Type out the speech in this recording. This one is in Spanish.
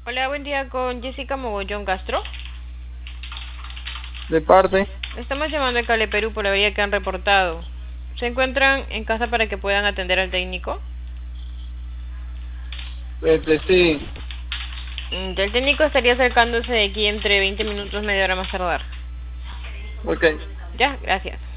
Hola, buen día con Jessica Mogollón Castro. De parte, Estamos llamando de Cale Perú por la avería que han reportado. ¿Se encuentran en casa para que puedan atender al técnico? sí, El técnico estaría acercándose de aquí entre 20 minutos, media hora más tardar. ok. Ya, gracias.